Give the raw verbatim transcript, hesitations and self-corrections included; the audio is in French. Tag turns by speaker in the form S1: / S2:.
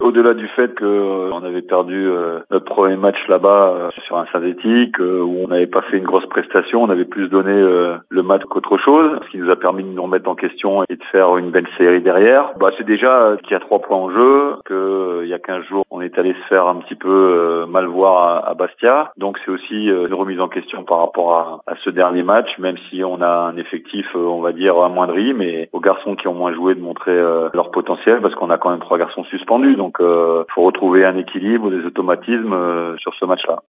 S1: Au-delà du fait qu'on avait perdu euh, notre premier match là-bas euh, sur un synthétique, euh, où on n'avait pas fait une grosse prestation, on avait plus donné euh, le match qu'autre chose, ce qui nous a permis de nous remettre en question et de faire une belle série derrière. Bah, c'est déjà qu'il y a trois points en jeu, que euh, il y a quinze jours, on est allé se faire un petit peu euh, mal voir à, à Bastia. Donc c'est aussi euh, une remise en question par rapport à, à ce dernier match, même si on a un effectif, euh, on va dire, amoindri, mais aux garçons qui ont moins joué de montrer euh, leur potentiel, parce qu'on a quand même trois garçons suspendus. Donc il euh, faut retrouver un équilibre, des automatismes euh, sur ce match-là.